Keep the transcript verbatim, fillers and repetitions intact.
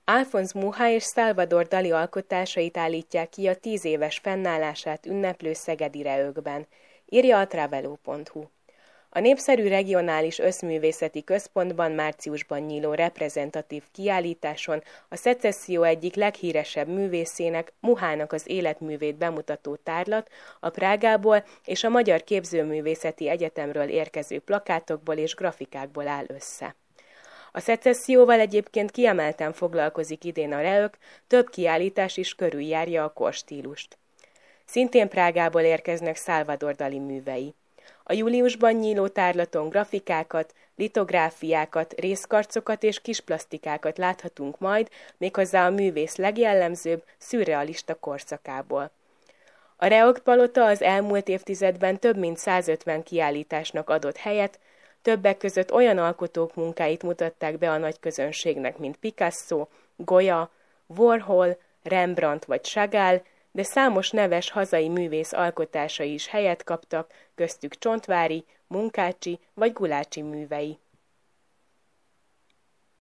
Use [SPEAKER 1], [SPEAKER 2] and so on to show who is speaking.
[SPEAKER 1] Alphonse Mucha és Salvador Dali alkotásait állítják ki a tíz éves fennállását ünneplő szegedi Reökben, írja a Travelo pont hu. A népszerű regionális összművészeti központban márciusban nyíló reprezentatív kiállításon a szecesszió egyik leghíresebb művészének, Muchának az életművét bemutató tárlat a Prágából és a Magyar Képzőművészeti Egyetemről érkező plakátokból és grafikákból áll össze. A szecesszióval egyébként kiemelten foglalkozik idén a Reök, több kiállítás is körüljárja a korstílust. Szintén Prágából érkeznek Salvador Dali művei. A júliusban nyíló tárlaton grafikákat, litográfiákat, részkarcokat és kisplasztikákat láthatunk majd, méghozzá a művész legjellemzőbb, szürrealista korszakából. A Reök palota az elmúlt évtizedben több mint százötven kiállításnak adott helyet, többek között olyan alkotók munkáit mutatták be a nagy közönségnek, mint Picasso, Goya, Warhol, Rembrandt vagy Chagall, de számos neves hazai művész alkotásai is helyet kaptak, köztük Csontváry, Munkácsi vagy Gulácsi művei.